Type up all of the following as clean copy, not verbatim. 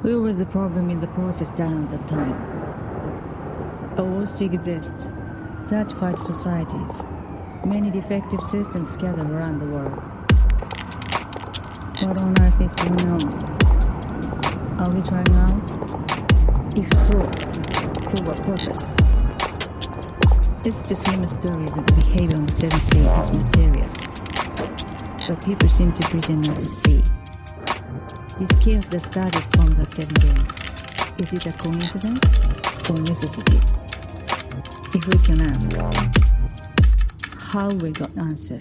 Who was the problem in the process down at the time? A worst exists. Certified societies. Many defective systems scattered around the world. What on earth is going on? Are we trying out? If so, for what purpose? It's the famous story that the behavior on the seventh day is mysterious. But people seem to pretend not to see. This chaos that started from the 7 days, is it a coincidence or necessity? If we can ask, how we got answer?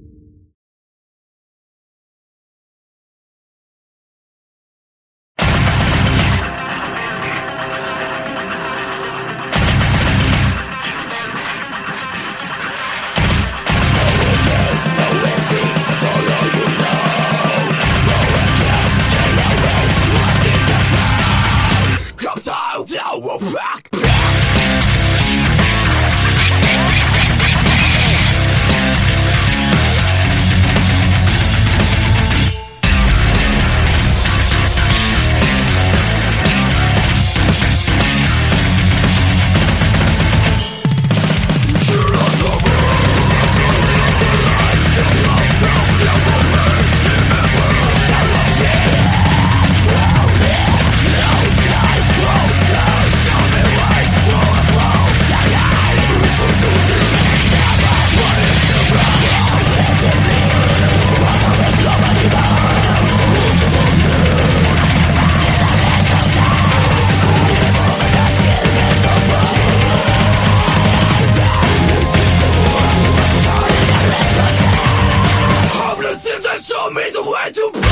Show me the way to break.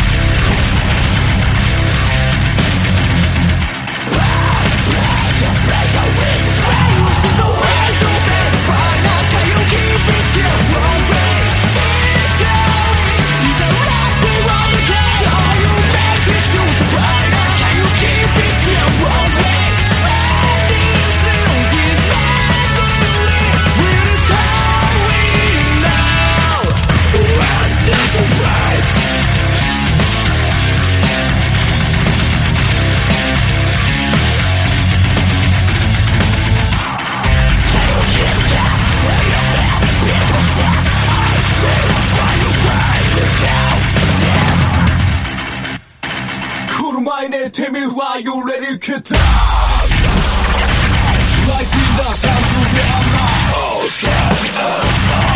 Tell me why you let it get down. Like in the time to be alive.